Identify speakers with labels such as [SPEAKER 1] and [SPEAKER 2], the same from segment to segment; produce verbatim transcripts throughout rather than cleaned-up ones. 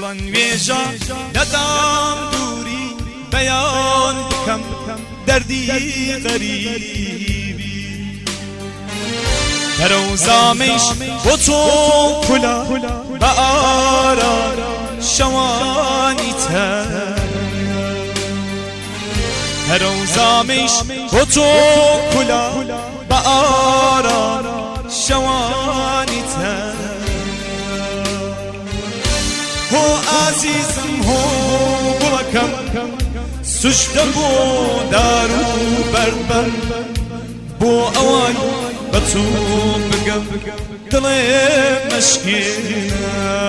[SPEAKER 1] بڵند وێژە نەدام دووری بەیان بکەم دەردی غەریبی پەرە و زامەیش بۆ تۆ کولا بە ئاران شەوانی تەنیا پەرە و زامەیش بۆ تۆ کولا بە ئاران شەوانی تەنیا هۆ ئازیزم هۆ گوڵەکەم سوشتە بۆ دار و بەربەر بۆ ئەوەی بە تو بگەم دڵێ مەشکینە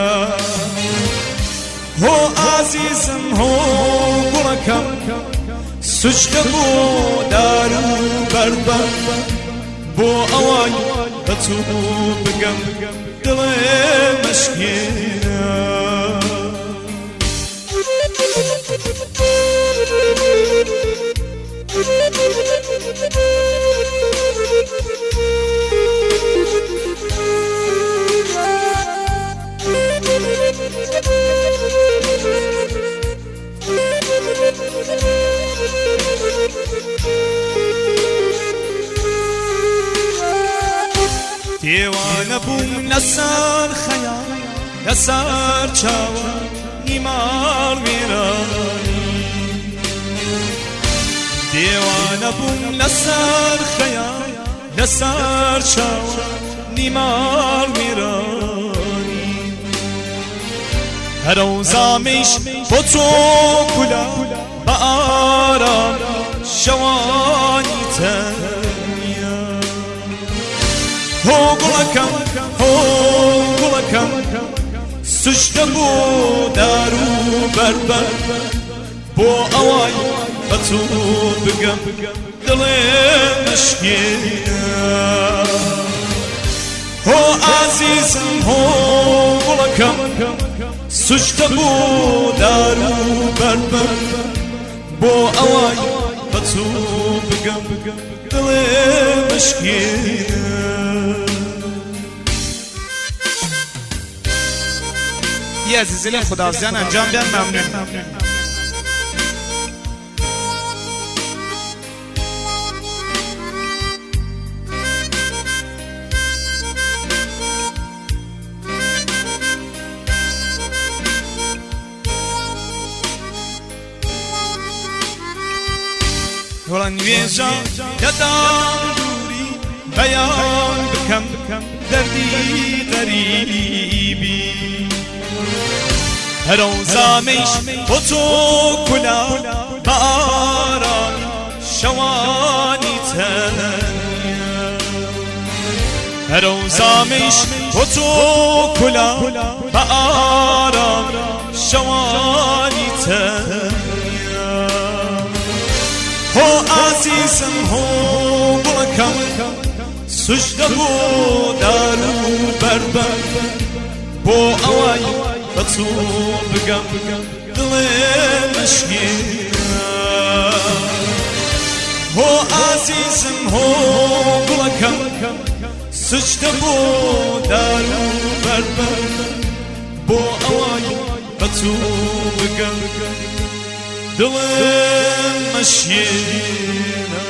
[SPEAKER 1] هۆ ئازیزم هۆ گوڵەکەم سوشتە بۆ دار و بەربەر بۆ ئەوەی بە تو بگەم دڵێ مەشکینە دیوانە بووم لەسەر خەیاڵ لەسەر چاوە نیماڵ وێرانی دیوانە بووم لەسەر خەیاڵ لەسەر چاوە نیماڵ وێرانی هەرە و زامەیش بۆ تۆ کولا بە ئارام شەوانی تەنیا هۆ گوڵەکەم هۆ گوڵەکەم سوشتە بۆ دار و بەربەر بۆ ئەوەی بە تو بگەم دڵێ مەشکینە هۆ ئازیزم هۆ گوڵەکەم سوشتە بۆ دار و بەربەر بۆ ئەوەی بە تو بگەم دڵێ مەشکینە
[SPEAKER 2] یه عزیزی لین خداحافظیان انجام بیان ممنون
[SPEAKER 1] بڵند وێژە نەدام دووری بەیان بکەم دەردی غەریبی هەرە و زامەیش بۆ تۆ کولا بە ئارام شەوانی تەنیا هەرە و زامەیش بۆ تۆ کولا بە ئارام شەوانی تەنیا هۆ ئازیزم هۆ گوڵەکەم سوشتە بۆ دار و بەربەر بۆ ئەوەی بە تو بگەم دڵێ مەشکینە هۆ ئازیزم هۆ گوڵەکەم سوشتە بۆ دار و بەربەر بۆ ئەوەی بە تو بگەم دڵێ مەشکینە